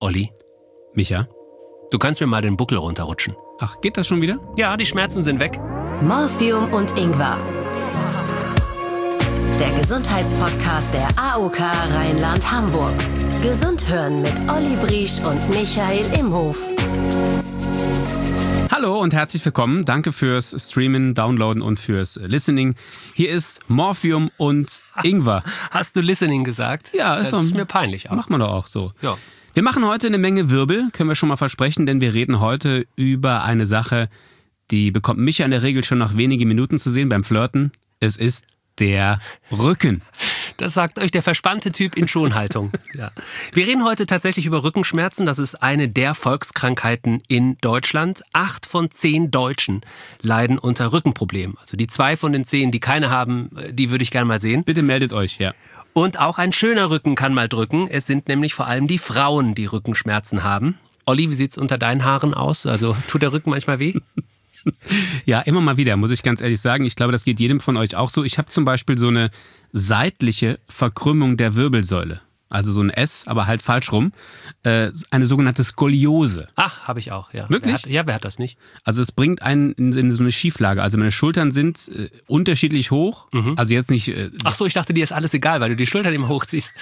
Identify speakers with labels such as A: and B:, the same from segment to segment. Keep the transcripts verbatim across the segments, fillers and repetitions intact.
A: Olli,
B: Micha?
A: du kannst mir mal den Buckel runterrutschen.
B: Ach, geht das schon wieder?
A: Ja, die Schmerzen sind weg.
C: Morphium und Ingwer. Der Gesundheitspodcast der A O K Rheinland-Hamburg. Gesund hören mit Olli Briesch und Michael Imhof.
B: Hallo und herzlich willkommen. Danke fürs Streamen, Downloaden und fürs Listening. Hier ist Morphium und Ingwer.
A: Hast, hast du Listening gesagt?
B: Ja, ist,
A: das ist mir peinlich auch.
B: Macht man doch auch so.
A: Ja.
B: Wir machen heute eine Menge Wirbel, können wir schon mal versprechen, denn wir reden heute über eine Sache, die bekommt Micha in der Regel schon nach wenigen Minuten zu sehen beim Flirten. Es ist der Rücken.
A: Das sagt euch der verspannte Typ in Schonhaltung. Ja. Wir reden heute tatsächlich über Rückenschmerzen. Das ist eine der Volkskrankheiten in Deutschland. Acht von zehn Deutschen leiden unter Rückenproblemen. Also die zwei von den zehn, die keine haben, die würde ich gerne mal sehen.
B: Bitte meldet euch, ja.
A: Und auch ein schöner Rücken kann mal drücken. Es sind nämlich vor allem die Frauen, die Rückenschmerzen haben. Olli, wie sieht's unter deinen Haaren aus? Also tut der Rücken manchmal weh?
B: Ja, immer mal wieder, muss ich ganz ehrlich sagen. Ich glaube, das geht jedem von euch auch so. Ich habe zum Beispiel so eine seitliche Verkrümmung der Wirbelsäule. Also so ein S, aber halt falsch rum. Äh, eine sogenannte Skoliose.
A: Ach, habe ich auch, ja.
B: Wirklich?
A: Wer hat, ja, wer hat das nicht?
B: Also es bringt einen in, in so eine Schieflage. Also meine Schultern sind äh, unterschiedlich hoch. Mhm. Also jetzt nicht... Äh,
A: Ach so, ich dachte, dir ist alles egal, weil du die Schultern immer hochziehst.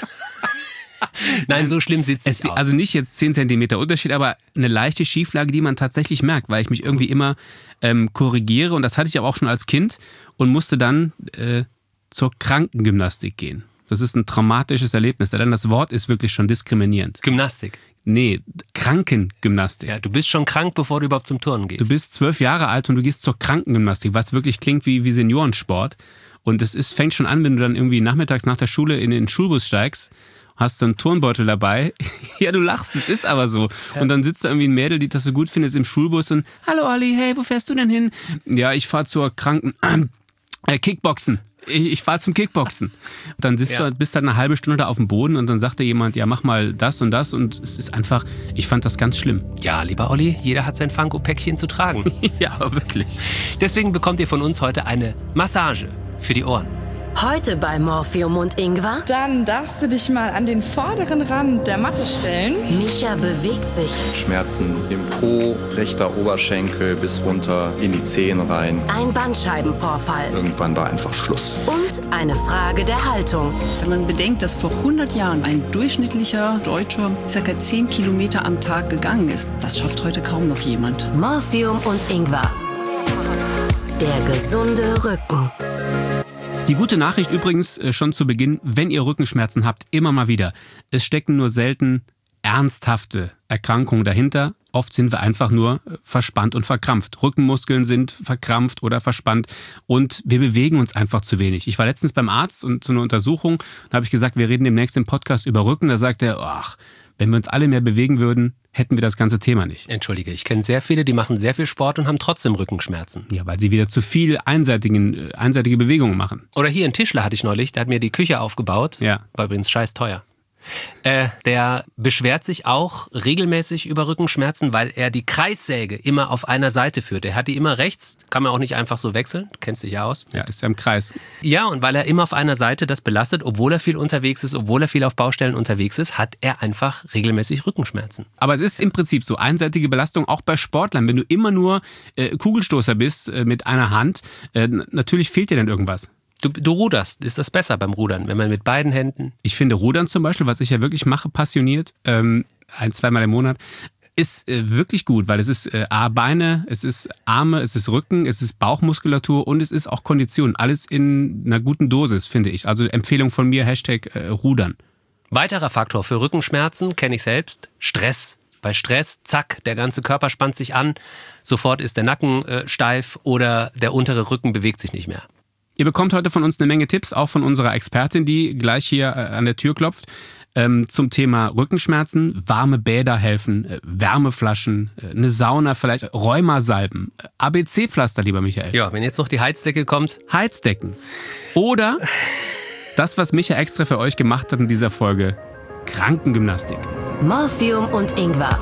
A: Nein, so schlimm sieht's nicht aus.
B: Also nicht jetzt zehn Zentimeter Unterschied, aber eine leichte Schieflage, die man tatsächlich merkt, weil ich mich irgendwie immer ähm, korrigiere. Und das hatte ich aber auch schon als Kind und musste dann äh, zur Krankengymnastik gehen. Das ist ein traumatisches Erlebnis, denn das Wort ist wirklich schon diskriminierend.
A: Gymnastik?
B: Nee, Krankengymnastik.
A: Ja, du bist schon krank, bevor du überhaupt zum Turnen gehst.
B: Du bist zwölf Jahre alt und du gehst zur Krankengymnastik, was wirklich klingt wie, wie Seniorensport. Und es ist, fängt schon an, wenn du dann irgendwie nachmittags nach der Schule in den Schulbus steigst, hast du einen Turnbeutel dabei. Ja, du lachst, es ist aber so. Ja. Und dann sitzt da irgendwie ein Mädel, die das so gut findest im Schulbus und hallo Olli, hey, wo fährst du denn hin? Ja, ich fahre zur Kranken... Äh, Kickboxen. Ich, ich fahre zum Kickboxen. Und dann sitzt ja. du, bist du halt eine halbe Stunde da auf dem Boden und dann sagt dir jemand, ja, mach mal das und das. Und es ist einfach, ich fand das ganz schlimm.
A: Ja, lieber Olli, jeder hat sein Funko-Päckchen zu tragen.
B: Ja, aber wirklich.
A: Deswegen bekommt ihr von uns heute eine Massage für die Ohren.
C: Heute bei Morphium und Ingwer.
D: Dann darfst du dich mal an den vorderen Rand der Matte stellen.
C: Micha bewegt sich.
E: Schmerzen im Po, rechter Oberschenkel bis runter in die Zehen rein.
C: Ein Bandscheibenvorfall.
E: Irgendwann war einfach Schluss.
C: Und eine Frage der Haltung.
F: Wenn man bedenkt, dass vor hundert Jahren ein durchschnittlicher Deutscher ca. zehn Kilometer am Tag gegangen ist, das schafft heute kaum noch jemand.
C: Morphium und Ingwer. Der gesunde Rücken.
B: Die gute Nachricht übrigens schon zu Beginn, wenn ihr Rückenschmerzen habt, immer mal wieder. Es stecken nur selten ernsthafte Erkrankungen dahinter. Oft sind wir einfach nur verspannt und verkrampft. Rückenmuskeln sind verkrampft oder verspannt und wir bewegen uns einfach zu wenig. Ich war letztens beim Arzt und zu einer Untersuchung, da habe ich gesagt, wir reden demnächst im Podcast über Rücken. Da sagt er, ach, wenn wir uns alle mehr bewegen würden, hätten wir das ganze Thema nicht.
A: Entschuldige, ich kenne sehr viele, die machen sehr viel Sport und haben trotzdem Rückenschmerzen.
B: Ja, weil sie wieder zu viel einseitigen, einseitige Bewegungen machen.
A: Oder hier ein Tischler hatte ich neulich, der hat mir die Küche aufgebaut.
B: Ja.
A: War übrigens scheiß teuer. Äh, der beschwert sich auch regelmäßig über Rückenschmerzen, weil er die Kreissäge immer auf einer Seite führt. Er hat die immer rechts, kann man auch nicht einfach so wechseln. Du kennst dich ja aus.
B: Ja, ist ja im Kreis.
A: Ja, und weil er immer auf einer Seite das belastet, obwohl er viel unterwegs ist, obwohl er viel auf Baustellen unterwegs ist, hat er einfach regelmäßig Rückenschmerzen.
B: Aber es ist im Prinzip so, einseitige Belastung auch bei Sportlern. Wenn du immer nur äh, Kugelstoßer bist äh, mit einer Hand, äh, natürlich fehlt dir dann irgendwas.
A: Du, du ruderst. Ist das besser beim Rudern, wenn man mit beiden Händen...
B: Ich finde Rudern zum Beispiel, was ich ja wirklich mache, passioniert, ähm, ein-, zweimal im Monat, ist äh, wirklich gut, weil es ist äh, A, Beine, es ist Arme, es ist Rücken, es ist Bauchmuskulatur und es ist auch Kondition. Alles in einer guten Dosis, finde ich. Also Empfehlung von mir, Hashtag äh, Rudern.
A: Weiterer Faktor für Rückenschmerzen, kenne ich selbst, Stress. Bei Stress, zack, der ganze Körper spannt sich an, sofort ist der Nacken äh, steif oder der untere Rücken bewegt sich nicht mehr.
B: Ihr bekommt heute von uns eine Menge Tipps, auch von unserer Expertin, die gleich hier äh, an der Tür klopft, ähm, zum Thema Rückenschmerzen. Warme Bäder helfen, äh, Wärmeflaschen, äh, eine Sauna vielleicht, Rheumasalben, äh, A B C-Pflaster, lieber Michael.
A: Ja, wenn jetzt noch die Heizdecke kommt.
B: Heizdecken. Oder das, was Micha extra für euch gemacht hat in dieser Folge, Krankengymnastik.
C: Morphium und Ingwer.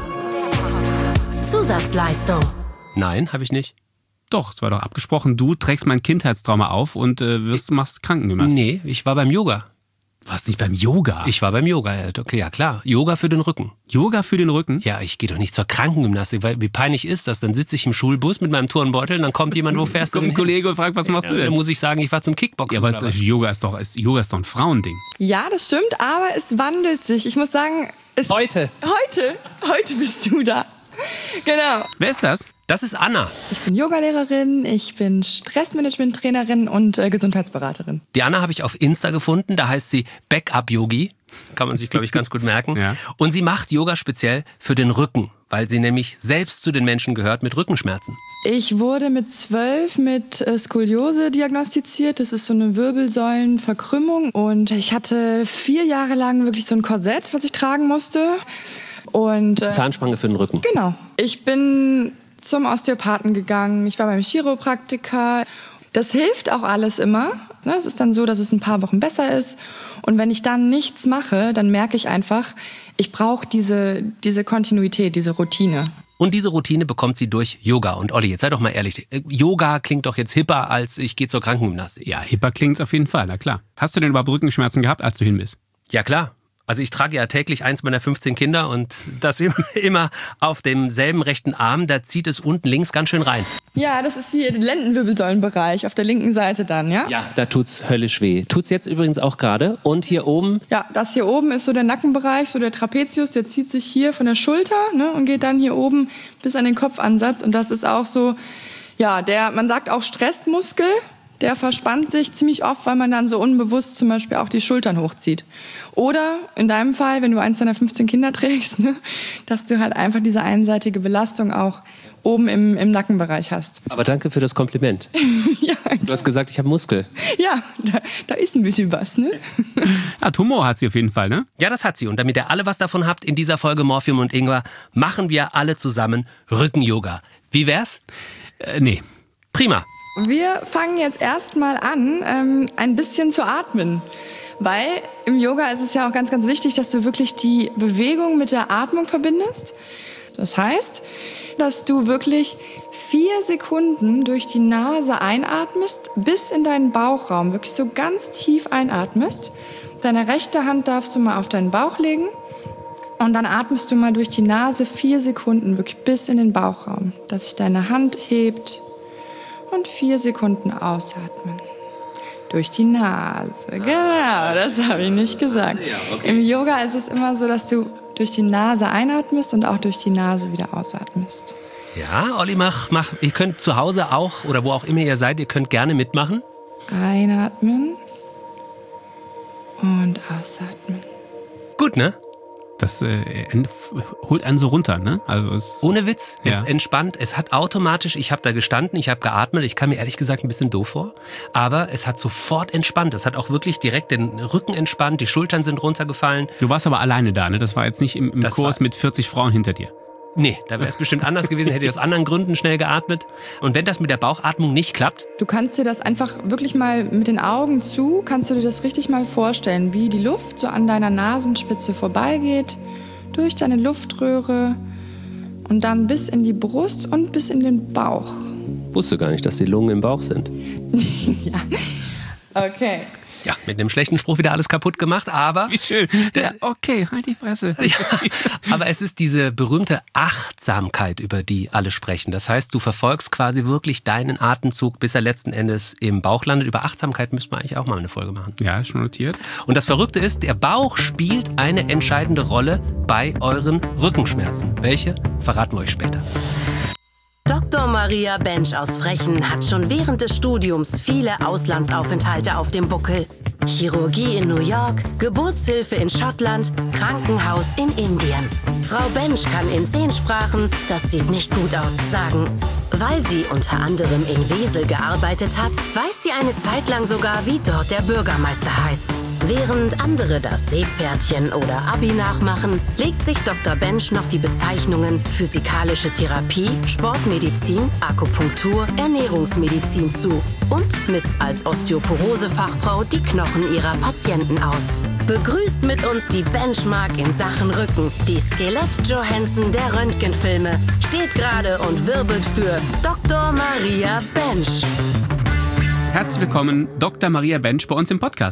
C: Zusatzleistung.
A: Nein, habe ich nicht.
B: Doch, es war doch abgesprochen, du trägst mein Kindheitstrauma auf und äh, wirst, machst Krankengymnastik.
A: Nee, ich war beim Yoga.
B: Warst du nicht beim Yoga?
A: Ich war beim Yoga, ja, okay, ja klar. Yoga für den Rücken.
B: Yoga für den Rücken?
A: Ja, ich gehe doch nicht zur Krankengymnastik, weil wie peinlich ist das? Dann sitze ich im Schulbus mit meinem Turnbeutel und dann kommt jemand, wo fährst du
B: Kommt
A: denn
B: ein Kollege und fragt, was machst
A: ja,
B: du denn?
A: Dann muss ich sagen, ich war zum Kickboxen.
B: Ja, aber es, Yoga, ist doch, ist, Yoga ist doch ein Frauending.
D: Ja, das stimmt, aber es wandelt sich. Ich muss sagen, es
A: Heute.
D: Heute, heute bist du da. Genau.
B: Wer ist das?
A: Das ist Anna.
D: Ich bin Yogalehrerin, ich bin Stressmanagement-Trainerin und äh, Gesundheitsberaterin.
A: Die Anna habe ich auf Insta gefunden, da heißt sie Backup-Yogi. Kann man sich, glaube ich, ganz gut merken.
B: Ja.
A: Und sie macht Yoga speziell für den Rücken, weil sie nämlich selbst zu den Menschen gehört mit Rückenschmerzen.
D: Ich wurde mit zwölf mit äh, Skoliose diagnostiziert. Das ist so eine Wirbelsäulenverkrümmung. Und ich hatte vier Jahre lang wirklich so ein Korsett, was ich tragen musste. Und, äh,
A: Zahnspange für den Rücken.
D: Genau. Ich bin zum Osteopathen gegangen. Ich war beim Chiropraktiker. Das hilft auch alles immer. Es ist dann so, dass es ein paar Wochen besser ist. Und wenn ich dann nichts mache, dann merke ich einfach, ich brauche diese, diese Kontinuität, diese Routine.
A: Und diese Routine bekommt sie durch Yoga. Und Olli, jetzt sei doch mal ehrlich, Yoga klingt doch jetzt hipper als ich gehe zur Krankengymnastik.
B: Ja, hipper klingt's auf jeden Fall, na klar. Hast du denn überhaupt Rückenschmerzen gehabt, als du hin bist?
A: Ja, klar. Also ich trage ja täglich eins meiner fünfzehn Kinder und das immer auf demselben rechten Arm, da zieht es unten links ganz schön rein.
D: Ja, das ist hier der Lendenwirbelsäulenbereich auf der linken Seite dann, ja?
A: Ja, da tut's höllisch weh. Tut's jetzt übrigens auch gerade. Und hier oben?
D: Ja, das hier oben ist so der Nackenbereich, so der Trapezius, der zieht sich hier von der Schulter, ne, und geht dann hier oben bis an den Kopfansatz. Und das ist auch so, ja, der, man sagt auch Stressmuskel. Der verspannt sich ziemlich oft, weil man dann so unbewusst zum Beispiel auch die Schultern hochzieht. Oder in deinem Fall, wenn du eins deiner fünfzehn Kinder trägst, ne, dass du halt einfach diese einseitige Belastung auch oben im, im Nackenbereich hast.
A: Aber danke für das Kompliment.
D: Ja,
A: Du hast gesagt, ich habe Muskel.
D: ja da, da ist ein bisschen was, ne?
B: Ja, Tumor hat sie auf jeden Fall, ne?
A: Ja, das hat sie. Und damit ihr alle was davon habt, in dieser Folge Morphium und Ingwer, machen wir alle zusammen Rücken-Yoga. Wie wär's?
B: Äh, nee.
A: Prima.
D: Wir fangen jetzt erstmal an, ähm, ein bisschen zu atmen. Weil im Yoga ist es ja auch ganz, ganz wichtig, dass du wirklich die Bewegung mit der Atmung verbindest. Das heißt, dass du wirklich vier Sekunden durch die Nase einatmest, bis in deinen Bauchraum, wirklich so ganz tief einatmest. Deine rechte Hand darfst du mal auf deinen Bauch legen und dann atmest du mal durch die Nase vier Sekunden, wirklich bis in den Bauchraum, dass sich deine Hand hebt. Und vier Sekunden ausatmen. Durch die Nase. Genau, das habe ich nicht gesagt. Im Yoga ist es immer so, dass du durch die Nase einatmest und auch durch die Nase wieder ausatmest.
A: Ja, Olli, mach, mach. Ihr könnt zu Hause auch, oder wo auch immer ihr seid, ihr könnt gerne mitmachen.
D: Einatmen und ausatmen.
A: Gut, ne?
B: Das äh, holt einen so runter, ne? Also es,
A: Ohne Witz,
B: Ja.
A: es entspannt, es hat automatisch, ich habe da gestanden, ich habe geatmet, ich kam mir ehrlich gesagt ein bisschen doof vor, aber es hat sofort entspannt, es hat auch wirklich direkt den Rücken entspannt, die Schultern sind runtergefallen.
B: du warst aber alleine da, ne? Das war jetzt nicht im, im
A: Das
B: Kurs
A: war-
B: mit vierzig Frauen hinter dir.
A: Nee, da wäre es bestimmt anders gewesen, hätte ich aus anderen Gründen schnell geatmet. Und wenn das mit der Bauchatmung nicht klappt,
D: Du kannst dir das einfach wirklich mal mit den Augen zu, kannst du dir das richtig mal vorstellen, wie die Luft so an deiner Nasenspitze vorbeigeht, durch deine Luftröhre und dann bis in die Brust und bis in den Bauch.
A: wusste gar nicht, dass die Lungen im Bauch sind.
D: Ja, okay.
A: Ja, mit einem schlechten Spruch wieder alles kaputt gemacht, aber...
B: Wie schön. Der, okay, halt die Fresse.
A: Ja, aber es ist diese berühmte Achtsamkeit, über die alle sprechen. Das heißt, du verfolgst quasi wirklich deinen Atemzug, bis er letzten Endes im Bauch landet. Über Achtsamkeit müssten wir eigentlich auch mal eine Folge machen.
B: Ja, ist schon notiert.
A: Und das Verrückte ist, der Bauch spielt eine entscheidende Rolle bei euren Rückenschmerzen. Welche? Verraten wir euch später.
C: Doktor Maria Bensch aus Frechen hat schon während des Studiums viele Auslandsaufenthalte auf dem Buckel. Chirurgie in New York, Geburtshilfe in Schottland, Krankenhaus in Indien. Frau Bensch kann in zehn Sprachen, das sieht nicht gut aus, sagen. Weil sie unter anderem in Wesel gearbeitet hat, weiß sie eine Zeit lang sogar, wie dort der Bürgermeister heißt. Während andere das Seepferdchen oder Abi nachmachen, legt sich Doktor Bensch noch die Bezeichnungen physikalische Therapie, Sportmedizin, Akupunktur, Ernährungsmedizin zu und misst als Osteoporose-Fachfrau die Knochen ihrer Patienten aus. Begrüßt mit uns die Benchmark in Sachen Rücken, die Skelett-Johansson der Röntgenfilme, steht gerade und wirbelt für Doktor Maria Bensch.
B: Herzlich willkommen, Doktor Maria Bensch, bei uns im Podcast.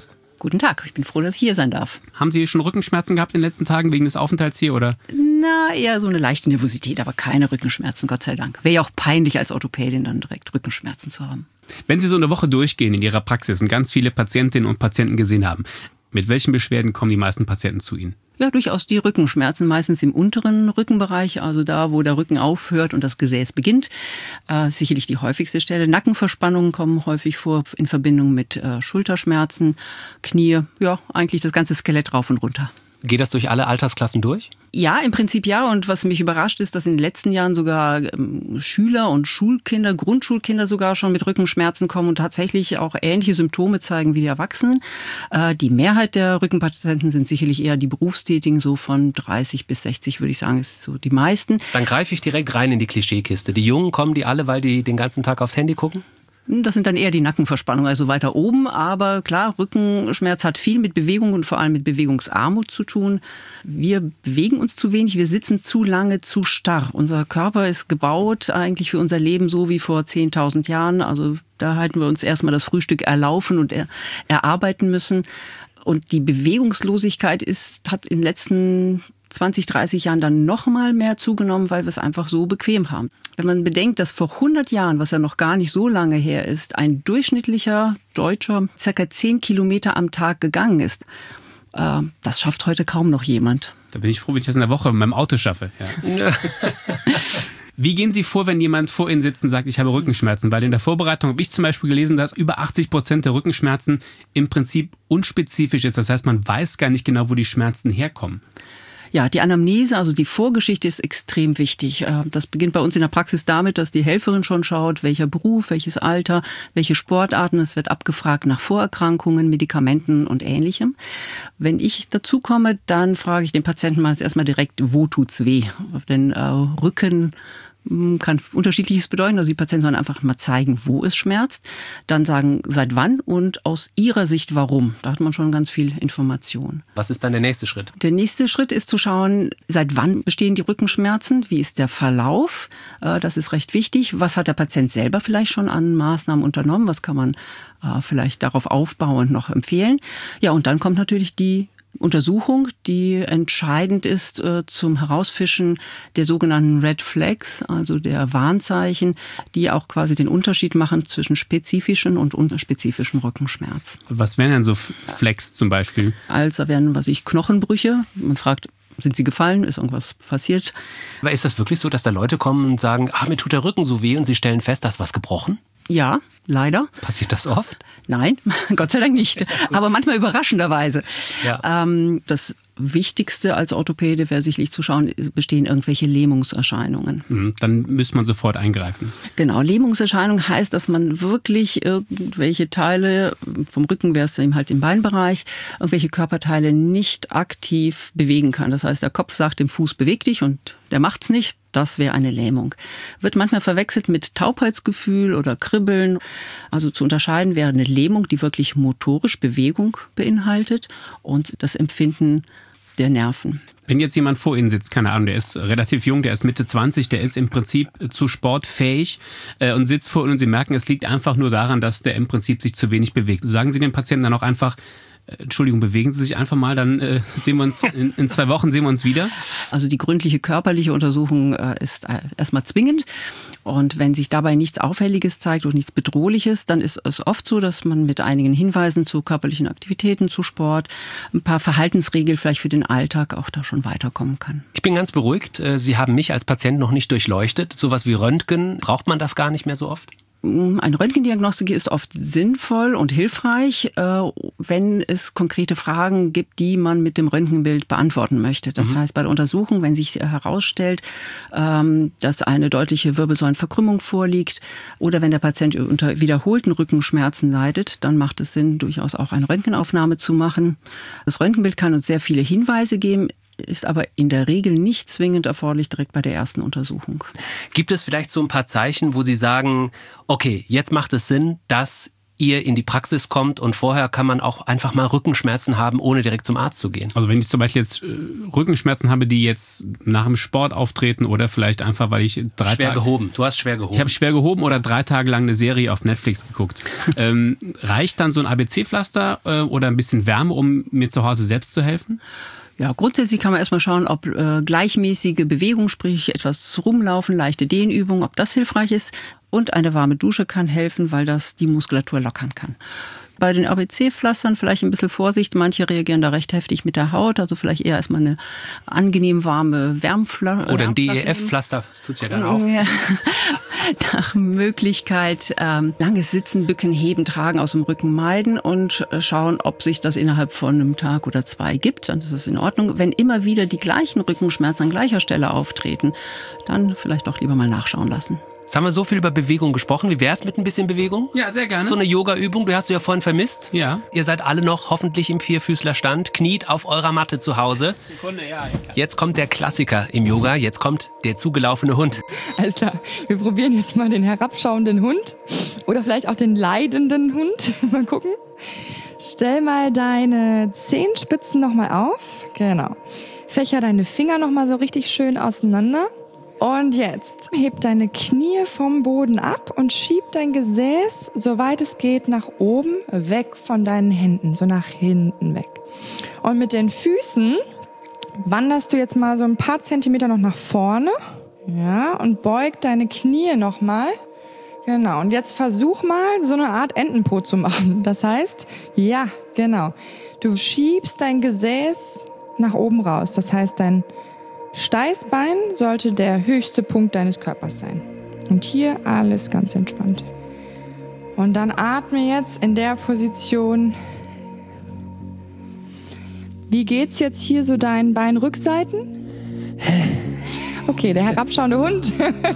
F: Guten Tag, ich bin froh, dass ich hier sein darf.
B: Haben Sie schon Rückenschmerzen gehabt in den letzten Tagen wegen des Aufenthalts hier, oder?
F: Na, eher so eine leichte Nervosität, aber keine Rückenschmerzen, Gott sei Dank. Wäre ja auch peinlich als Orthopädin dann direkt Rückenschmerzen zu haben.
B: Wenn Sie so eine Woche durchgehen in Ihrer Praxis und ganz viele Patientinnen und Patienten gesehen haben, mit welchen Beschwerden kommen die meisten Patienten zu Ihnen?
F: Ja, durchaus die Rückenschmerzen, meistens im unteren Rückenbereich, also da, wo der Rücken aufhört und das Gesäß beginnt. Äh, sicherlich die häufigste Stelle. Nackenverspannungen kommen häufig vor in Verbindung mit äh, Schulterschmerzen, Knie, ja, eigentlich das ganze Skelett rauf und runter.
A: Geht das durch alle Altersklassen durch?
F: Ja, im Prinzip ja. Und was mich überrascht ist, dass in den letzten Jahren sogar ähm, Schüler und Schulkinder, Grundschulkinder sogar schon mit Rückenschmerzen kommen und tatsächlich auch ähnliche Symptome zeigen wie die Erwachsenen. Äh, die Mehrheit der Rückenpatienten sind sicherlich eher die Berufstätigen, so von dreißig bis sechzig würde ich sagen, ist so die meisten.
A: Dann greife ich direkt rein in die Klischeekiste. Die Jungen, kommen die alle, weil die den ganzen Tag aufs Handy gucken?
F: Das sind dann eher die Nackenverspannungen, also weiter oben. Aber klar, Rückenschmerz hat viel mit Bewegung und vor allem mit Bewegungsarmut zu tun. Wir bewegen uns zu wenig, wir sitzen zu lange, zu starr. Unser Körper ist gebaut eigentlich für unser Leben so wie vor zehntausend Jahren. Also da halten wir uns erstmal das Frühstück erlaufen und er, erarbeiten müssen. Und die Bewegungslosigkeit ist, hat in den letzten zwanzig, dreißig Jahren dann noch mal mehr zugenommen, weil wir es einfach so bequem haben. Wenn man bedenkt, dass vor hundert Jahren, was ja noch gar nicht so lange her ist, ein durchschnittlicher Deutscher circa zehn Kilometer am Tag gegangen ist, äh, das schafft heute kaum noch jemand.
B: Da bin ich froh, wenn ich das in der Woche mit meinem Auto schaffe. Ja. Wie gehen Sie vor, wenn jemand vor Ihnen sitzt und sagt, ich habe Rückenschmerzen? Weil in der Vorbereitung habe ich zum Beispiel gelesen, dass über achtzig Prozent der Rückenschmerzen im Prinzip unspezifisch ist. Das heißt, man weiß gar nicht genau, wo die Schmerzen herkommen.
F: Ja, die Anamnese, also die Vorgeschichte ist extrem wichtig. Das beginnt bei uns in der Praxis damit, dass die Helferin schon schaut, welcher Beruf, welches Alter, welche Sportarten. Es wird abgefragt nach Vorerkrankungen, Medikamenten und Ähnlichem. Wenn ich dazu komme, dann frage ich den Patienten meist erstmal direkt, wo tut's weh? Denn äh, Rücken kann unterschiedliches bedeuten. Also die Patienten sollen einfach mal zeigen, wo es schmerzt. Dann sagen, seit wann und aus ihrer Sicht warum. Da hat man schon ganz viel Information.
A: Was ist dann der nächste Schritt?
F: Der nächste Schritt ist zu schauen, seit wann bestehen die Rückenschmerzen? Wie ist der Verlauf? Das ist recht wichtig. Was hat der Patient selber vielleicht schon an Maßnahmen unternommen? Was kann man vielleicht darauf aufbauend noch empfehlen? Ja, und dann kommt natürlich die Untersuchung, die entscheidend ist äh, zum Herausfischen der sogenannten Red Flags, also der Warnzeichen, die auch quasi den Unterschied machen zwischen spezifischen und unspezifischem Rückenschmerz.
B: Was wären denn so Flags zum Beispiel?
F: Also wären, was ich, Knochenbrüche. Man fragt, sind sie gefallen? Ist irgendwas passiert?
A: Aber ist das wirklich so, dass da Leute kommen und sagen, ah, mir tut der Rücken so weh und sie stellen fest, da ist was gebrochen?
F: Ja, leider.
A: Passiert das oft?
F: Nein, Gott sei Dank nicht. Aber manchmal überraschenderweise.
A: Ja.
F: Ähm, das Wichtigste als Orthopäde wäre sicherlich zu schauen, bestehen irgendwelche Lähmungserscheinungen.
B: Dann müsste man sofort eingreifen.
F: Genau, Lähmungserscheinung heißt, dass man wirklich irgendwelche Teile, vom Rücken wäre es eben halt im Beinbereich, irgendwelche Körperteile nicht aktiv bewegen kann. Das heißt, der Kopf sagt dem Fuß, beweg dich und der macht's nicht. Das wäre eine Lähmung. Wird manchmal verwechselt mit Taubheitsgefühl oder Kribbeln. Also zu unterscheiden wäre eine Lähmung, die wirklich motorisch Bewegung beinhaltet und das Empfinden der Nerven.
B: Wenn jetzt jemand vor Ihnen sitzt, keine Ahnung, der ist relativ jung, der ist Mitte zwanzig, der ist im Prinzip zu sportfähig äh, und sitzt vor Ihnen und Sie merken, es liegt einfach nur daran, dass der im Prinzip sich zu wenig bewegt. Sagen Sie dem Patienten dann auch einfach, Entschuldigung, bewegen Sie sich einfach mal, dann äh, sehen wir uns in, in zwei Wochen sehen wir uns wieder.
F: Also die gründliche körperliche Untersuchung äh, ist äh, erstmal zwingend. Und wenn sich dabei nichts Auffälliges zeigt und nichts Bedrohliches, dann ist es oft so, dass man mit einigen Hinweisen zu körperlichen Aktivitäten, zu Sport, ein paar Verhaltensregeln vielleicht für den Alltag auch da schon weiterkommen kann.
A: Ich bin ganz beruhigt. Sie haben mich als Patient noch nicht durchleuchtet. Sowas wie Röntgen, braucht man das gar nicht mehr so oft?
F: Eine Röntgendiagnostik ist oft sinnvoll und hilfreich, wenn es konkrete Fragen gibt, die man mit dem Röntgenbild beantworten möchte. Das mhm. heißt, bei der Untersuchung, wenn sich herausstellt, dass eine deutliche Wirbelsäulenverkrümmung vorliegt oder wenn der Patient unter wiederholten Rückenschmerzen leidet, dann macht es Sinn, durchaus auch eine Röntgenaufnahme zu machen. Das Röntgenbild kann uns sehr viele Hinweise geben, ist aber in der Regel nicht zwingend erforderlich direkt bei der ersten Untersuchung.
A: Gibt es vielleicht so ein paar Zeichen, wo Sie sagen, okay, jetzt macht es Sinn, dass ihr in die Praxis kommt und vorher kann man auch einfach mal Rückenschmerzen haben, ohne direkt zum Arzt zu gehen.
B: Also wenn ich zum Beispiel jetzt äh, Rückenschmerzen habe, die jetzt nach dem Sport auftreten oder vielleicht einfach, weil ich drei
A: Schwer
B: Tage...
A: gehoben, du hast schwer gehoben.
B: Ich habe schwer gehoben oder drei Tage lang eine Serie auf Netflix geguckt. ähm, reicht dann so ein A B C-Pflaster äh, oder ein bisschen Wärme, um mir zu Hause selbst zu helfen?
F: Ja, grundsätzlich kann man erstmal schauen, ob äh, gleichmäßige Bewegung, sprich etwas rumlaufen, leichte Dehnübungen, ob das hilfreich ist. Und eine warme Dusche kann helfen, weil das die Muskulatur lockern kann. Bei den A B C-Pflastern vielleicht ein bisschen Vorsicht. Manche reagieren da recht heftig mit der Haut. Also vielleicht eher erstmal eine angenehm warme Wärmflasche.
A: Oder ein D E F-Pflaster, das tut ja dann auch.
F: Ja. Nach Möglichkeit ähm, langes Sitzen, Bücken, Heben, Tragen aus dem Rücken meiden und äh, schauen, ob sich das innerhalb von einem Tag oder zwei gibt. Dann ist es in Ordnung. Wenn immer wieder die gleichen Rückenschmerzen an gleicher Stelle auftreten, dann vielleicht auch lieber mal nachschauen lassen.
A: Jetzt haben wir so viel über Bewegung gesprochen. Wie wär's mit ein bisschen Bewegung?
B: Ja, sehr gerne.
A: So eine Yoga-Übung, die hast du ja vorhin vermisst.
B: Ja.
A: Ihr seid alle noch hoffentlich im Vierfüßlerstand, kniet auf eurer Matte zu Hause.
B: Sekunde, ja.
A: Jetzt kommt der Klassiker im Yoga, jetzt kommt der zugelaufene Hund.
D: Alles klar, wir probieren jetzt mal den herabschauenden Hund oder vielleicht auch den leidenden Hund. Mal gucken. Stell mal deine Zehenspitzen nochmal auf. Genau. Fächer deine Finger nochmal so richtig schön auseinander. Und jetzt heb deine Knie vom Boden ab und schieb dein Gesäß, soweit es geht, nach oben, weg von deinen Händen, so nach hinten weg. Und mit den Füßen wanderst du jetzt mal so ein paar Zentimeter noch nach vorne. Ja, und beug deine Knie nochmal. Genau, und jetzt versuch mal, so eine Art Entenpo zu machen. Das heißt, ja, genau, du schiebst dein Gesäß nach oben raus. Das heißt, dein Steißbein sollte der höchste Punkt deines Körpers sein. Und hier alles ganz entspannt. Und dann atme jetzt in der Position. Wie geht's jetzt hier so deinen Beinrückseiten? Okay, der herabschauende Hund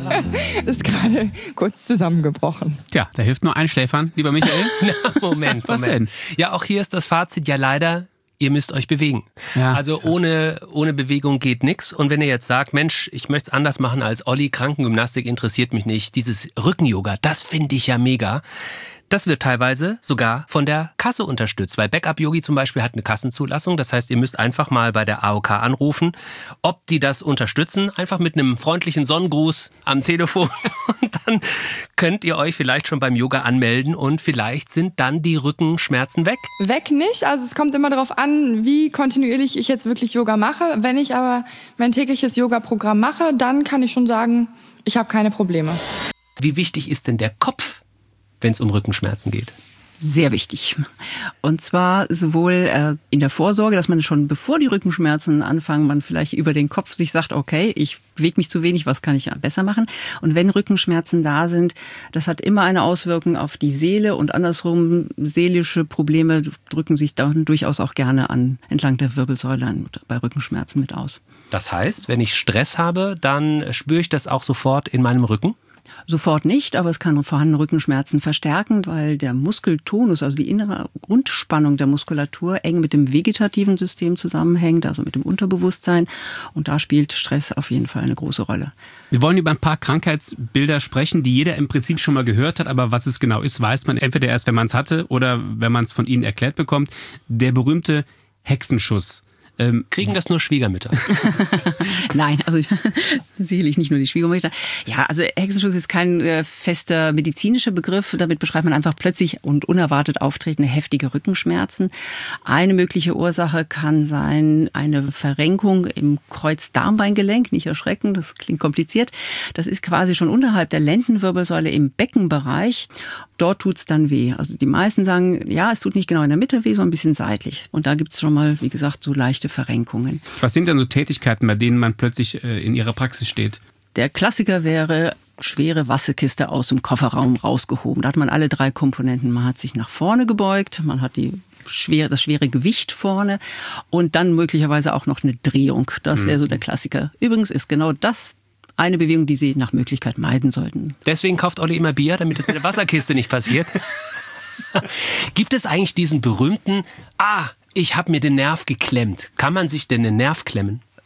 D: ist gerade kurz zusammengebrochen.
B: Tja, da hilft nur Einschläfern, lieber Michael.
A: Na, Moment,
B: Was
A: Moment.
B: denn?
A: Ja, auch hier ist das Fazit ja leider, ihr müsst euch bewegen.
B: Ja.
A: Also ohne, ohne Bewegung geht nichts. Und wenn ihr jetzt sagt, Mensch, ich möchte es anders machen als Olli, Krankengymnastik interessiert mich nicht, dieses Rücken-Yoga, das finde ich ja mega. Das wird teilweise sogar von der Kasse unterstützt, weil Backup Yogi zum Beispiel hat eine Kassenzulassung. Das heißt, ihr müsst einfach mal bei der A O K anrufen, ob die das unterstützen. Einfach mit einem freundlichen Sonnengruß am Telefon. Und dann könnt ihr euch vielleicht schon beim Yoga anmelden und vielleicht sind dann die Rückenschmerzen weg.
D: Weg nicht, also es kommt immer darauf an, wie kontinuierlich ich jetzt wirklich Yoga mache. Wenn ich aber mein tägliches Yoga-Programm mache, dann kann ich schon sagen, ich habe keine Probleme.
A: Wie wichtig ist denn der Kopf, wenn es um Rückenschmerzen geht?
F: Sehr wichtig. Und zwar sowohl äh, in der Vorsorge, dass man schon bevor die Rückenschmerzen anfangen, man vielleicht über den Kopf sich sagt, okay, ich bewege mich zu wenig, was kann ich besser machen? Und wenn Rückenschmerzen da sind, das hat immer eine Auswirkung auf die Seele und andersrum, seelische Probleme drücken sich dann durchaus auch gerne an entlang der Wirbelsäule bei Rückenschmerzen mit aus.
A: Das heißt, wenn ich Stress habe, dann spüre ich das auch sofort in meinem Rücken?
F: Sofort nicht, aber es kann vorhandene Rückenschmerzen verstärken, weil der Muskeltonus, also die innere Grundspannung der Muskulatur, eng mit dem vegetativen System zusammenhängt, also mit dem Unterbewusstsein. Und da spielt Stress auf jeden Fall eine große Rolle.
B: Wir wollen über ein paar Krankheitsbilder sprechen, die jeder im Prinzip schon mal gehört hat, aber was es genau ist, weiß man entweder erst, wenn man es hatte oder wenn man es von Ihnen erklärt bekommt. Der berühmte Hexenschuss. Ähm,
A: Kriegen das nur Schwiegermütter?
F: Nein, also sicherlich nicht nur die Schwiegermütter. Ja, also Hexenschuss ist kein äh, fester medizinischer Begriff. Damit beschreibt man einfach plötzlich und unerwartet auftretende heftige Rückenschmerzen. Eine mögliche Ursache kann sein eine Verrenkung im Kreuzdarmbeingelenk. Nicht erschrecken, das klingt kompliziert. Das ist quasi schon unterhalb der Lendenwirbelsäule im Beckenbereich. Dort tut's dann weh. Also die meisten sagen, ja, es tut nicht genau in der Mitte weh, sondern ein bisschen seitlich. Und da gibt's schon mal, wie gesagt, so leichte Verrenkungen.
B: Was sind denn so Tätigkeiten, bei denen man plötzlich äh, in Ihrer Praxis steht?
F: Der Klassiker wäre schwere Wasserkiste aus dem Kofferraum rausgehoben. Da hat man alle drei Komponenten. Man hat sich nach vorne gebeugt, man hat die schwere, das schwere Gewicht vorne und dann möglicherweise auch noch eine Drehung. Das wäre so der Klassiker. Übrigens ist genau das eine Bewegung, die Sie nach Möglichkeit meiden sollten.
A: Deswegen kauft Olli immer Bier, damit es mit der Wasserkiste nicht passiert. Gibt es eigentlich diesen berühmten, ah, ich habe mir den Nerv geklemmt. Kann man sich denn den Nerv klemmen?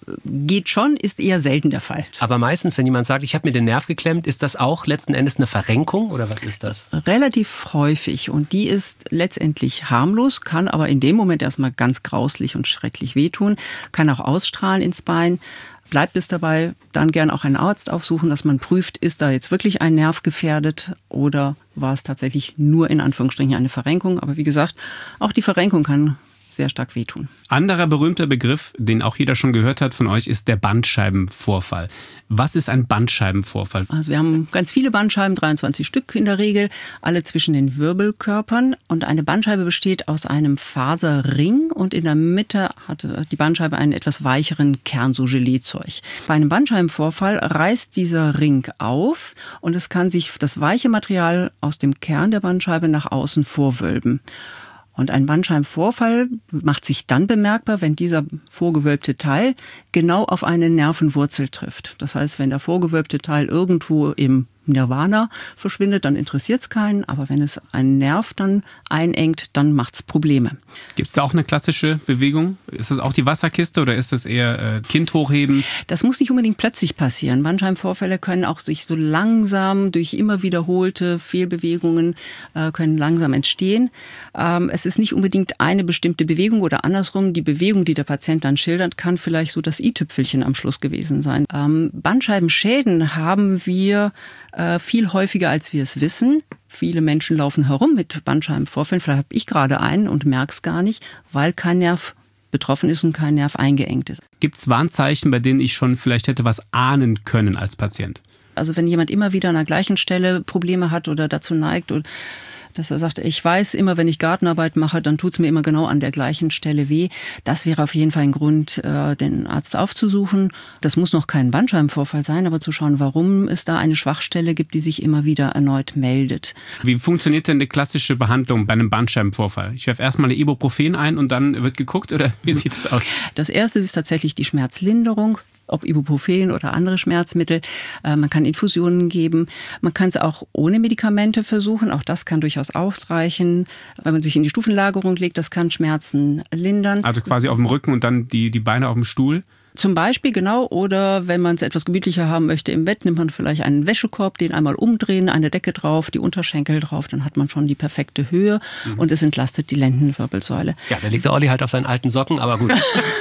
F: geht schon, ist eher selten der Fall.
A: Aber meistens, wenn jemand sagt, ich habe mir den Nerv geklemmt, ist das auch letzten Endes eine Verrenkung oder was ist das?
F: Relativ häufig und die ist letztendlich harmlos, kann aber in dem Moment erstmal ganz grauslich und schrecklich wehtun, kann auch ausstrahlen ins Bein. Bleibt es dabei, dann gern auch einen Arzt aufsuchen, dass man prüft, ist da jetzt wirklich ein Nerv gefährdet oder war es tatsächlich nur in Anführungsstrichen eine Verrenkung. Aber wie gesagt, auch die Verrenkung kann sehr stark wehtun.
B: Anderer berühmter Begriff, den auch jeder schon gehört hat von euch, ist der Bandscheibenvorfall. Was ist ein Bandscheibenvorfall?
F: Also wir haben ganz viele Bandscheiben, dreiundzwanzig Stück in der Regel, alle zwischen den Wirbelkörpern. Und eine Bandscheibe besteht aus einem Faserring und in der Mitte hat die Bandscheibe einen etwas weicheren Kern, so Geleezeug. Bei einem Bandscheibenvorfall reißt dieser Ring auf und es kann sich das weiche Material aus dem Kern der Bandscheibe nach außen vorwölben. Und ein Bandscheibenvorfall macht sich dann bemerkbar, wenn dieser vorgewölbte Teil genau auf eine Nervenwurzel trifft. Das heißt, wenn der vorgewölbte Teil irgendwo im Nirvana verschwindet, dann interessiert es keinen. Aber wenn es einen Nerv dann einengt, dann macht es Probleme.
B: Gibt es da auch eine klassische Bewegung? Ist das auch die Wasserkiste oder ist das eher äh, Kind hochheben?
F: Das muss nicht unbedingt plötzlich passieren. Bandscheibenvorfälle können auch sich so langsam durch immer wiederholte Fehlbewegungen äh, können langsam entstehen. Ähm, es ist nicht unbedingt eine bestimmte Bewegung oder andersrum. Die Bewegung, die der Patient dann schildert, kann vielleicht so das i-Tüpfelchen am Schluss gewesen sein. Ähm, Bandscheibenschäden haben wir viel häufiger, als wir es wissen. Viele Menschen laufen herum mit Bandscheibenvorfällen. Vielleicht habe ich gerade einen und merke es gar nicht, weil kein Nerv betroffen ist und kein Nerv eingeengt ist.
B: Gibt es Warnzeichen, bei denen ich schon vielleicht hätte was ahnen können als Patient?
F: Also wenn jemand immer wieder an der gleichen Stelle Probleme hat oder dazu neigt, oder dass er sagt, ich weiß immer, wenn ich Gartenarbeit mache, dann tut es mir immer genau an der gleichen Stelle weh. Das wäre auf jeden Fall ein Grund, den Arzt aufzusuchen. Das muss noch kein Bandscheibenvorfall sein, aber zu schauen, warum es da eine Schwachstelle gibt, die sich immer wieder erneut meldet.
B: Wie funktioniert denn eine klassische Behandlung bei einem Bandscheibenvorfall? Ich werfe erstmal eine Ibuprofen ein und dann wird geguckt, oder wie sieht es aus?
F: Das erste ist tatsächlich die Schmerzlinderung. Ob Ibuprofen oder andere Schmerzmittel. Man kann Infusionen geben. Man kann es auch ohne Medikamente versuchen. Auch das kann durchaus ausreichen. Wenn man sich in die Stufenlagerung legt, das kann Schmerzen lindern.
B: Also quasi auf dem Rücken und dann die, die Beine auf dem Stuhl?
F: Zum Beispiel, genau. Oder wenn man es etwas gemütlicher haben möchte im Bett, nimmt man vielleicht einen Wäschekorb, den einmal umdrehen, eine Decke drauf, die Unterschenkel drauf. Dann hat man schon die perfekte Höhe mhm. und es entlastet die Lendenwirbelsäule.
A: Ja, da liegt der Olli halt auf seinen alten Socken, aber gut.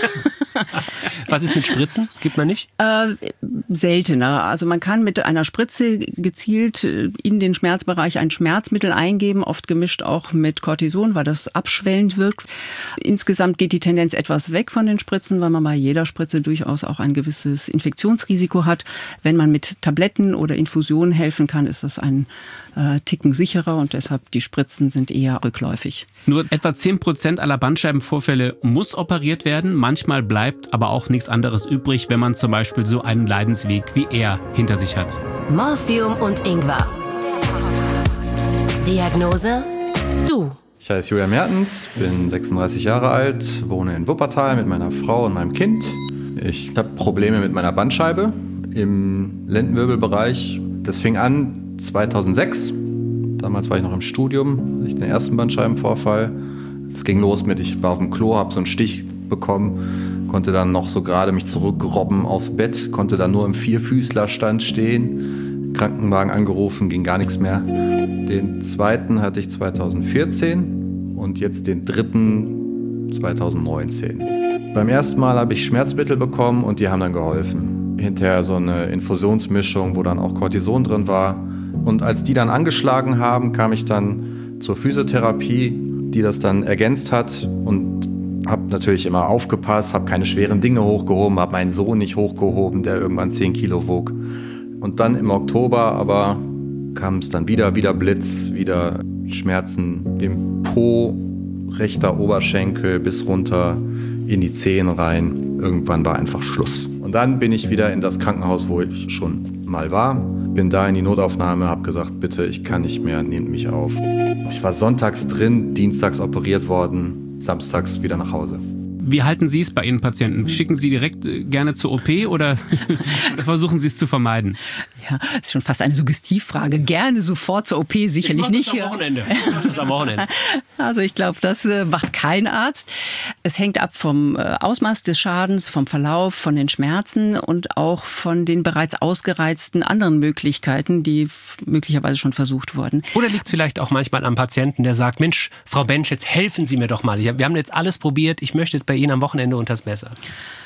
A: Was ist mit Spritzen? Gibt man nicht?
F: Äh, seltener. Also man kann mit einer Spritze gezielt in den Schmerzbereich ein Schmerzmittel eingeben, oft gemischt auch mit Cortison, weil das abschwellend wirkt. Insgesamt geht die Tendenz etwas weg von den Spritzen, weil man bei jeder Spritze durchaus auch ein gewisses Infektionsrisiko hat. Wenn man mit Tabletten oder Infusionen helfen kann, ist das ein äh, Ticken sicherer und deshalb die Spritzen sind eher rückläufig.
B: Nur etwa zehn Prozent aller Bandscheibenvorfälle muss operiert werden. Manchmal bleibt aber auch nichts anderes übrig, wenn man zum Beispiel so einen Leidensweg wie er hinter sich hat.
C: Morphium und Ingwer. Diagnose: Du.
E: Ich heiße Julian Mertens, bin sechsunddreißig Jahre alt, wohne in Wuppertal mit meiner Frau und meinem Kind. Ich habe Probleme mit meiner Bandscheibe im Lendenwirbelbereich. Das fing an zweitausendsechs. Damals war ich noch im Studium, hatte ich den ersten Bandscheibenvorfall. Es ging los mit, ich war auf dem Klo, habe so einen Stich bekommen, konnte dann noch so gerade mich zurückrobben aufs Bett, konnte dann nur im Vierfüßlerstand stehen, Krankenwagen angerufen, ging gar nichts mehr. Den zweiten hatte ich zweitausendvierzehn und jetzt den dritten zweitausendneunzehn. Beim ersten Mal habe ich Schmerzmittel bekommen und die haben dann geholfen. Hinterher so eine Infusionsmischung, wo dann auch Cortison drin war. Und als die dann angeschlagen haben, kam ich dann zur Physiotherapie, die das dann ergänzt hat und habe natürlich immer aufgepasst, habe keine schweren Dinge hochgehoben, habe meinen Sohn nicht hochgehoben, der irgendwann zehn Kilo wog. Und dann im Oktober aber kam es dann wieder, wieder Blitz, wieder Schmerzen im Po, rechter Oberschenkel bis runter in die Zehen rein. Irgendwann war einfach Schluss. Und dann bin ich wieder in das Krankenhaus, wo ich schon mal war. Bin da in die Notaufnahme, habe gesagt, bitte, ich kann nicht mehr, nehmt mich auf. Ich war sonntags drin, dienstags operiert worden, samstags wieder nach Hause.
B: Wie halten Sie es bei Ihren Patienten? Schicken Sie direkt äh, gerne zur O P oder, oder versuchen Sie es zu vermeiden?
F: Ja, ist schon fast eine Suggestivfrage. Gerne sofort zur O P, sicherlich nicht.
A: Ich mache das am Wochenende. Ich mache das am Wochenende.
F: Also ich glaube, das äh, macht kein Arzt. Es hängt ab vom äh, Ausmaß des Schadens, vom Verlauf, von den Schmerzen und auch von den bereits ausgereizten anderen Möglichkeiten, die f- möglicherweise schon versucht wurden.
A: Oder liegt es vielleicht auch manchmal am Patienten, der sagt, Mensch, Frau Bench, jetzt helfen Sie mir doch mal. Wir haben jetzt alles probiert, ich möchte jetzt bei Ihnen am Wochenende unters Messer.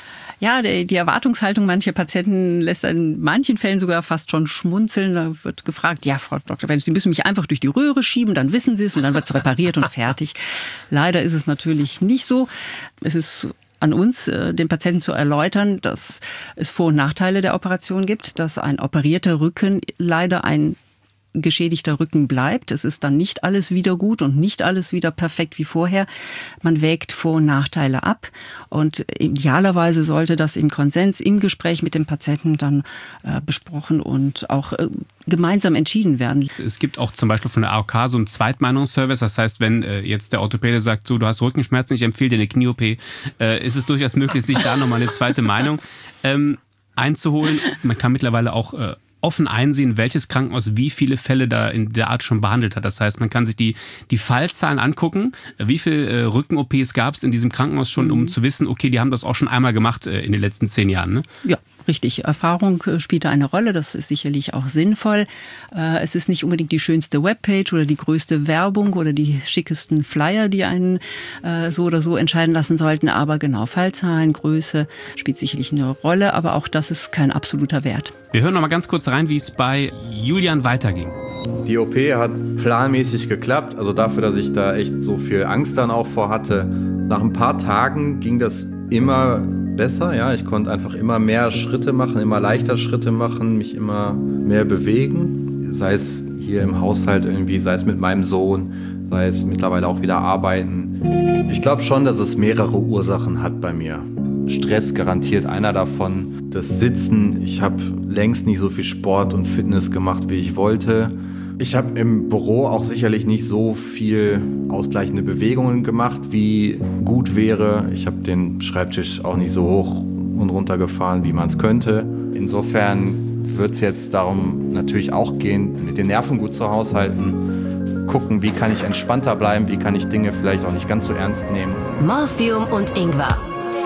F: Ja, die Erwartungshaltung mancher Patienten lässt in manchen Fällen sogar fast schon schmunzeln. Da wird gefragt, ja, Frau Doktor Bench, Sie müssen mich einfach durch die Röhre schieben, dann wissen Sie es und dann wird es repariert und fertig. Leider ist es natürlich nicht so. Es ist an uns, den Patienten zu erläutern, dass es Vor- und Nachteile der Operation gibt, dass ein operierter Rücken leider ein geschädigter Rücken bleibt. Es ist dann nicht alles wieder gut und nicht alles wieder perfekt wie vorher. Man wägt Vor- und Nachteile ab und idealerweise sollte das im Konsens, im Gespräch mit dem Patienten dann äh, besprochen und auch äh, gemeinsam entschieden werden.
B: Es gibt auch zum Beispiel von der A O K so einen Zweitmeinungsservice. Das heißt, wenn äh, jetzt der Orthopäde sagt, so, du hast Rückenschmerzen, ich empfehle dir eine Knie-O P, äh, ist es durchaus möglich, sich da nochmal eine zweite Meinung ähm, einzuholen. Man kann mittlerweile auch äh, offen einsehen, welches Krankenhaus wie viele Fälle da in der Art schon behandelt hat. Das heißt, man kann sich die, die Fallzahlen angucken, wie viele äh, Rücken-O Ps gab es in diesem Krankenhaus schon, um zu wissen, okay, die haben das auch schon einmal gemacht äh, in den letzten zehn Jahren. Ne?
F: Ja, richtig. Erfahrung äh, spielt da eine Rolle. Das ist sicherlich auch sinnvoll. Äh, es ist nicht unbedingt die schönste Webpage oder die größte Werbung oder die schickesten Flyer, die einen äh, so oder so entscheiden lassen sollten. Aber genau, Fallzahlen, Größe spielt sicherlich eine Rolle. Aber auch das ist kein absoluter Wert.
B: Wir hören noch mal ganz kurz rein, wie es bei Julian weiterging.
E: Die O P hat planmäßig geklappt, also dafür, dass ich da echt so viel Angst dann auch vor hatte. Nach ein paar Tagen ging das immer besser, ja, ich konnte einfach immer mehr Schritte machen, immer leichter Schritte machen, mich immer mehr bewegen, sei es hier im Haushalt irgendwie, sei es mit meinem Sohn, sei es mittlerweile auch wieder arbeiten. Ich glaube schon, dass es mehrere Ursachen hat bei mir. Stress garantiert einer davon. Das Sitzen, ich habe längst nicht so viel Sport und Fitness gemacht, wie ich wollte. Ich habe im Büro auch sicherlich nicht so viel ausgleichende Bewegungen gemacht, wie gut wäre. Ich habe den Schreibtisch auch nicht so hoch und runter gefahren, wie man es könnte. Insofern wird es jetzt darum natürlich auch gehen, mit den Nerven gut zu haushalten. Gucken, wie kann ich entspannter bleiben, wie kann ich Dinge vielleicht auch nicht ganz so ernst nehmen.
C: Morphium und Ingwer.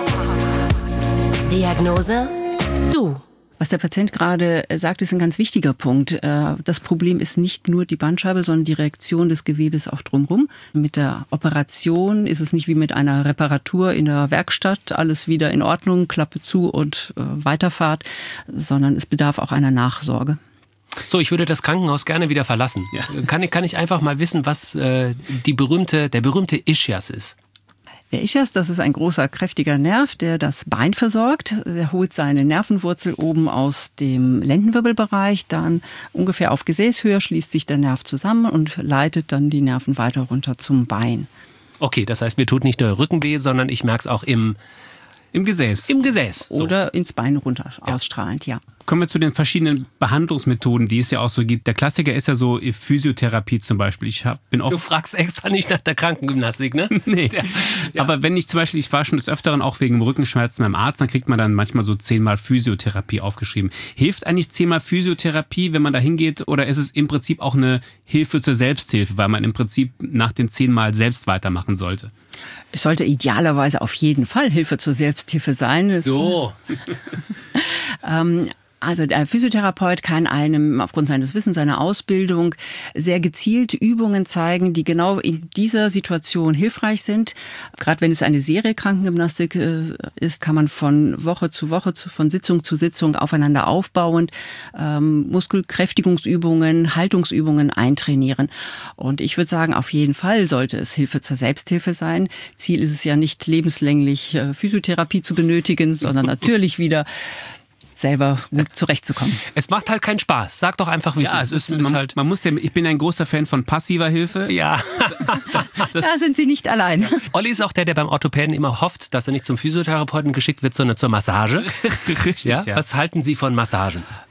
C: Diagnose? Du.
F: Was der Patient gerade sagt, ist ein ganz wichtiger Punkt. Das Problem ist nicht nur die Bandscheibe, sondern die Reaktion des Gewebes auch drumherum. Mit der Operation ist es nicht wie mit einer Reparatur in der Werkstatt, alles wieder in Ordnung, Klappe zu und Weiterfahrt, sondern es bedarf auch einer Nachsorge.
A: So, ich würde das Krankenhaus gerne wieder verlassen. Ja. Kann, kann ich einfach mal wissen, was äh, die berühmte, der berühmte Ischias ist?
F: Der Ischias, das ist ein großer, kräftiger Nerv, der das Bein versorgt. Er holt seine Nervenwurzel oben aus dem Lendenwirbelbereich, dann ungefähr auf Gesäßhöhe schließt sich der Nerv zusammen und leitet dann die Nerven weiter runter zum Bein.
A: Okay, das heißt, mir tut nicht nur Rückenweh, sondern ich merke es auch im,
B: Im Gesäß.
A: im Gesäß. So.
F: Oder ins Bein runter, ja. Ausstrahlend, ja.
B: Kommen wir zu den verschiedenen Behandlungsmethoden, die es ja auch so gibt. Der Klassiker ist ja so Physiotherapie zum Beispiel. Ich hab, bin oft
A: Du fragst extra nicht nach der Krankengymnastik, ne?
B: Nee.
A: Ja. Ja.
B: Aber wenn ich zum Beispiel, ich war schon des Öfteren auch wegen Rückenschmerzen beim Arzt, dann kriegt man dann manchmal so zehnmal Physiotherapie aufgeschrieben. Hilft eigentlich zehnmal Physiotherapie, wenn man da hingeht, oder ist es im Prinzip auch eine Hilfe zur Selbsthilfe, weil man im Prinzip nach den zehnmal selbst weitermachen sollte?
F: Es sollte idealerweise auf jeden Fall Hilfe zur Selbsthilfe sein. Es,
A: So.
F: ähm, Also der Physiotherapeut kann einem aufgrund seines Wissens, seiner Ausbildung sehr gezielt Übungen zeigen, die genau in dieser Situation hilfreich sind. Gerade wenn es eine Serie Krankengymnastik ist, kann man von Woche zu Woche, von Sitzung zu Sitzung aufeinander aufbauend ähm, Muskelkräftigungsübungen, Haltungsübungen eintrainieren. Und ich würde sagen, auf jeden Fall sollte es Hilfe zur Selbsthilfe sein. Ziel ist es ja nicht, lebenslänglich Physiotherapie zu benötigen, sondern natürlich wieder selber gut zurechtzukommen.
A: Es macht halt keinen Spaß. Sag doch einfach, wie
B: Ja,
A: es
B: es
A: ist.
B: ist, man, halt man muss ja, ich bin ein großer Fan von passiver Hilfe.
A: Ja.
F: Da sind Sie nicht allein.
A: Olli ist auch der, der beim Orthopäden immer hofft, dass er nicht zum Physiotherapeuten geschickt wird, sondern zur Massage.
B: Richtig,
A: Ja?
B: ja.
A: Was halten Sie von Massagen?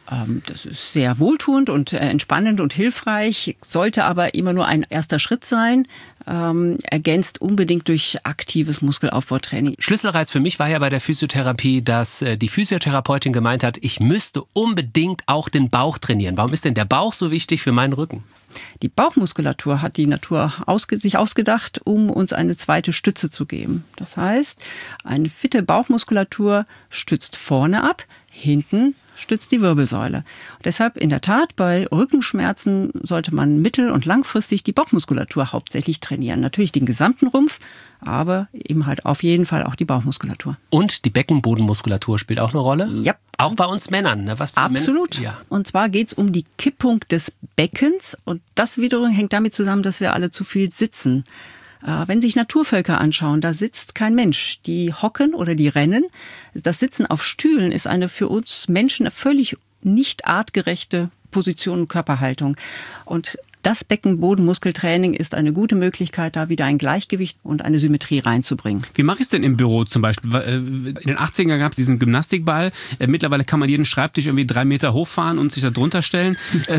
F: Das ist sehr wohltuend und entspannend und hilfreich, sollte aber immer nur ein erster Schritt sein, ähm, ergänzt unbedingt durch aktives Muskelaufbautraining.
A: Schlüsselreiz für mich war ja bei der Physiotherapie, dass die Physiotherapeutin gemeint hat, ich müsste unbedingt auch den Bauch trainieren. Warum ist denn der Bauch so wichtig für meinen Rücken?
F: Die Bauchmuskulatur hat die Natur ausge- sich ausgedacht, um uns eine zweite Stütze zu geben. Das heißt, eine fitte Bauchmuskulatur stützt vorne ab, hinten stützt die Wirbelsäule. Und deshalb in der Tat bei Rückenschmerzen sollte man mittel- und langfristig die Bauchmuskulatur hauptsächlich trainieren. Natürlich den gesamten Rumpf, aber eben halt auf jeden Fall auch die Bauchmuskulatur.
A: Und die Beckenbodenmuskulatur spielt auch eine Rolle?
F: Ja.
A: Auch bei uns Männern. Ne? Was für
F: Absolut.
A: Männer? Ja.
F: Und zwar geht es um die Kippung des Beckens. Und das wiederum hängt damit zusammen, dass wir alle zu viel sitzen. Wenn Sie sich Naturvölker anschauen, da sitzt kein Mensch. Die hocken oder die rennen. Das Sitzen auf Stühlen ist eine für uns Menschen eine völlig nicht artgerechte Position und Körperhaltung. Und das Beckenbodenmuskeltraining ist eine gute Möglichkeit, da wieder ein Gleichgewicht und eine Symmetrie reinzubringen.
B: Wie mache ich es denn im Büro zum Beispiel? In den achtzigern gab es diesen Gymnastikball. Mittlerweile kann man jeden Schreibtisch irgendwie drei Meter hochfahren und sich da drunter stellen.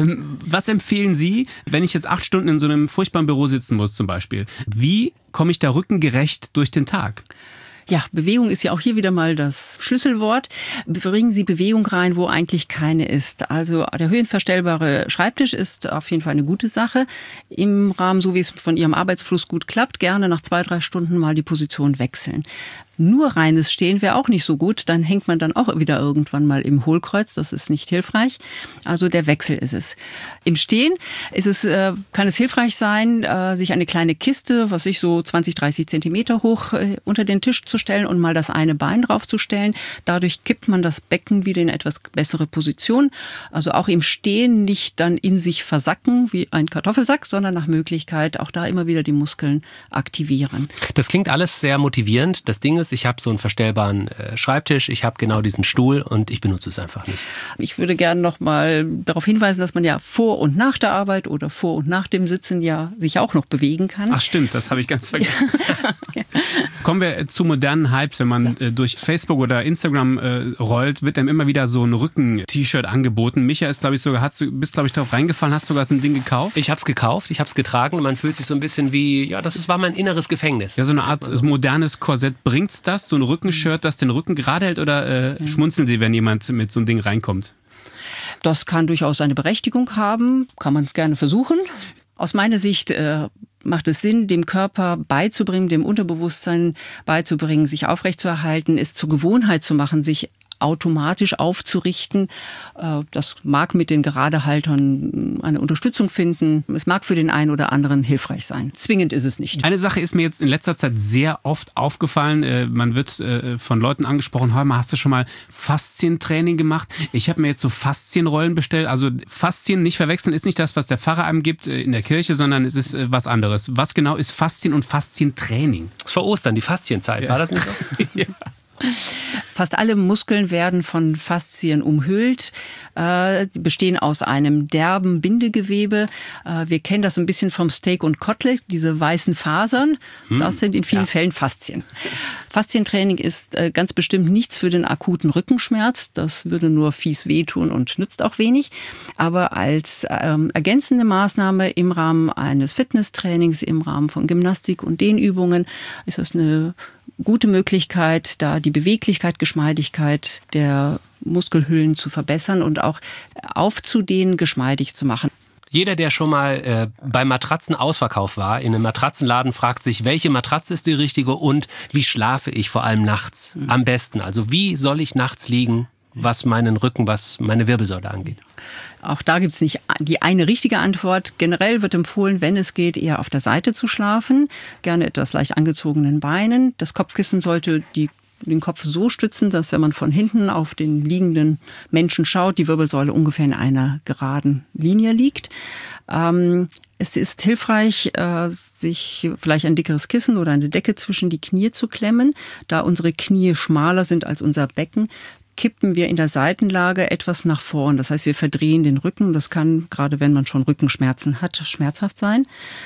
B: Was empfehlen Sie, wenn ich jetzt acht Stunden in so einem furchtbaren Büro sitzen muss zum Beispiel? Wie komme ich da rückengerecht durch den Tag?
F: Ja, Bewegung ist ja auch hier wieder mal das Schlüsselwort. Bringen Sie Bewegung rein, wo eigentlich keine ist. Also der höhenverstellbare Schreibtisch ist auf jeden Fall eine gute Sache. Im Rahmen, so wie es von Ihrem Arbeitsfluss gut klappt, gerne nach zwei, drei Stunden mal die Position wechseln. Nur reines Stehen wäre auch nicht so gut. Dann hängt man dann auch wieder irgendwann mal im Hohlkreuz. Das ist nicht hilfreich. Also der Wechsel ist es. Im Stehen ist es, äh, kann es hilfreich sein, äh, sich eine kleine Kiste, was ich so zwanzig, dreißig Zentimeter hoch äh, unter den Tisch zu stellen und mal das eine Bein draufzustellen. Dadurch kippt man das Becken wieder in etwas bessere Position. Also auch im Stehen nicht dann in sich versacken wie ein Kartoffelsack, sondern nach Möglichkeit auch da immer wieder die Muskeln aktivieren.
A: Das klingt alles sehr motivierend. Das Ding ist, ich habe so einen verstellbaren äh, Schreibtisch, ich habe genau diesen Stuhl und ich benutze es einfach nicht.
F: Ich würde gerne noch mal darauf hinweisen, dass man ja vor und nach der Arbeit oder vor und nach dem Sitzen ja sich auch noch bewegen kann.
B: Ach stimmt, das habe ich ganz vergessen. Kommen wir zu modernen Hypes. Wenn man äh, durch Facebook oder Instagram äh, rollt, wird einem immer wieder so ein Rücken-T-Shirt angeboten. Micha ist, glaube ich, sogar, hast du, bist, glaube ich, darauf reingefallen, hast sogar so ein Ding gekauft?
A: Ich habe es gekauft, ich habe es getragen und man fühlt sich so ein bisschen wie, ja, das ist, war mein inneres Gefängnis.
B: Ja, so eine Art also modernes Korsett. Bringt's das, so ein Rückenshirt, das den Rücken gerade hält, oder äh, schmunzeln Sie, wenn jemand mit so einem Ding reinkommt?
F: Das kann durchaus eine Berechtigung haben, kann man gerne versuchen. Aus meiner Sicht äh, macht es Sinn, dem Körper beizubringen, dem Unterbewusstsein beizubringen, sich aufrechtzuerhalten, es zur Gewohnheit zu machen, sich automatisch aufzurichten. Das mag mit den Geradehaltern eine Unterstützung finden. Es mag für den einen oder anderen hilfreich sein. Zwingend ist es nicht.
B: Eine Sache ist mir jetzt in letzter Zeit sehr oft aufgefallen. Man wird von Leuten angesprochen, hör mal, hast du schon mal Faszientraining gemacht? Ich habe mir jetzt so Faszienrollen bestellt. Also Faszien nicht verwechseln, ist nicht das, was der Pfarrer einem gibt in der Kirche, sondern es ist was anderes. Was genau ist Faszien und Faszientraining?
A: Das ist vor Ostern, die Faszienzeit. Ja. War das nicht so?
F: Ja. Fast alle Muskeln werden von Faszien umhüllt. Äh, die bestehen aus einem derben Bindegewebe. Äh, wir kennen das ein bisschen vom Steak und Kotelett, diese weißen Fasern. Hm. Das sind in vielen ja. Fällen Faszien. Faszientraining ist äh, ganz bestimmt nichts für den akuten Rückenschmerz. Das würde nur fies wehtun und nützt auch wenig. Aber als ähm, ergänzende Maßnahme im Rahmen eines Fitnesstrainings, im Rahmen von Gymnastik und Dehnübungen ist das eine gute Möglichkeit, da die Beweglichkeit, Geschmeidigkeit der Muskelhüllen zu verbessern und auch aufzudehnen, geschmeidig zu machen.
A: Jeder, der schon mal äh, beim Matratzenausverkauf war, in einem Matratzenladen, fragt sich, welche Matratze ist die richtige und wie schlafe ich vor allem nachts mhm. am besten? Also wie soll ich nachts liegen, was meinen Rücken, was meine Wirbelsäule angeht?
F: Auch da gibt es nicht die eine richtige Antwort. Generell wird empfohlen, wenn es geht, eher auf der Seite zu schlafen. Gerne etwas leicht angezogenen Beinen. Das Kopfkissen sollte die, den Kopf so stützen, dass wenn man von hinten auf den liegenden Menschen schaut, die Wirbelsäule ungefähr in einer geraden Linie liegt. Ähm, es ist hilfreich, äh, sich vielleicht ein dickeres Kissen oder eine Decke zwischen die Knie zu klemmen, da unsere Knie schmaler sind als unser Becken. kippen wir in der Seitenlage etwas nach vorn. Das heißt, wir verdrehen den Rücken. Das kann, gerade wenn man schon Rückenschmerzen hat, schmerzhaft sein.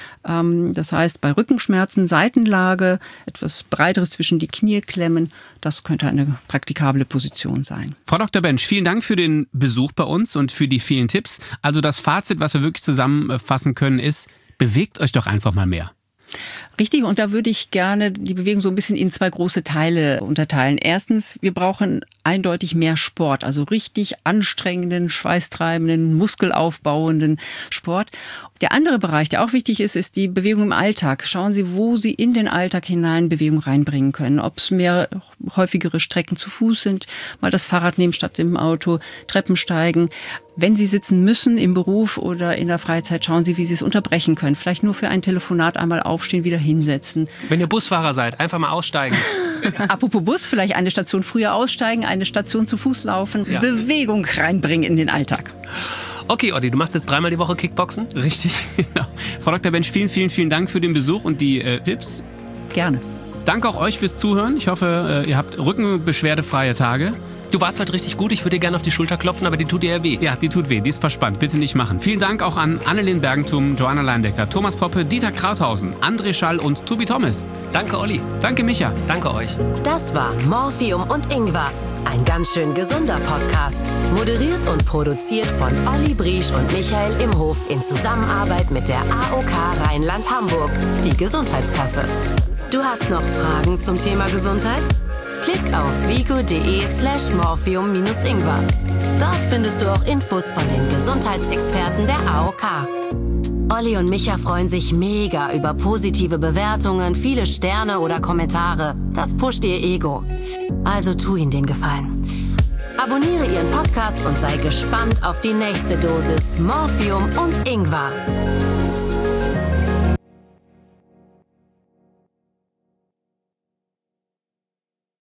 F: Das heißt, bei Rückenschmerzen, Seitenlage, etwas Breiteres zwischen die Knie klemmen, das könnte eine praktikable Position sein.
B: Frau Doktor Bensch, vielen Dank für den Besuch bei uns und für die vielen Tipps. Also das Fazit, was wir wirklich zusammenfassen können, ist, bewegt euch doch einfach mal mehr.
F: Richtig, und da würde ich gerne die Bewegung so ein bisschen in zwei große Teile unterteilen. Erstens, wir brauchen eindeutig mehr Sport, also richtig anstrengenden, schweißtreibenden, muskelaufbauenden Sport. Der andere Bereich, der auch wichtig ist, ist die Bewegung im Alltag. Schauen Sie, wo Sie in den Alltag hinein Bewegung reinbringen können. Ob es mehr häufigere Strecken zu Fuß sind, mal das Fahrrad nehmen statt dem Auto, Treppen steigen. Wenn Sie sitzen müssen im Beruf oder in der Freizeit, schauen Sie, wie Sie es unterbrechen können. Vielleicht nur für ein Telefonat einmal aufstehen, wieder hinsetzen.
A: Wenn ihr Busfahrer seid, einfach mal aussteigen.
F: Apropos Bus, vielleicht eine Station früher aussteigen, eine Station zu Fuß laufen, ja. Bewegung reinbringen in den Alltag.
A: Okay, Olli, du machst jetzt dreimal die Woche Kickboxen?
B: Richtig, genau. Frau Doktor Bensch, vielen, vielen, vielen Dank für den Besuch und die äh, Tipps.
F: Gerne.
B: Danke auch euch fürs Zuhören. Ich hoffe, äh, ihr habt rückenbeschwerdefreie Tage.
A: Du warst heute richtig gut. Ich würde dir gerne auf die Schulter klopfen, aber die tut dir ja weh.
B: Ja, die tut weh. Die ist verspannt. Bitte nicht machen. Vielen Dank auch an Annelien Bergentum, Joanna Leindecker, Thomas Poppe, Dieter Krauthausen, André Schall und Tobi Thomas.
A: Danke, Olli.
B: Danke, Micha.
A: Danke euch.
C: Das war Morphium und Ingwer. Ein ganz schön gesunder Podcast. Moderiert und produziert von Olli Briesch und Michael Imhof in Zusammenarbeit mit der A O K Rheinland-Hamburg, die Gesundheitskasse. Du hast noch Fragen zum Thema Gesundheit? Klick auf vigo.de slash morphium-ingwer. Dort findest du auch Infos von den Gesundheitsexperten der A O K. Olli und Micha freuen sich mega über positive Bewertungen, viele Sterne oder Kommentare. Das pusht ihr Ego. Also tu ihnen den Gefallen. Abonniere ihren Podcast und sei gespannt auf die nächste Dosis Morphium und Ingwer.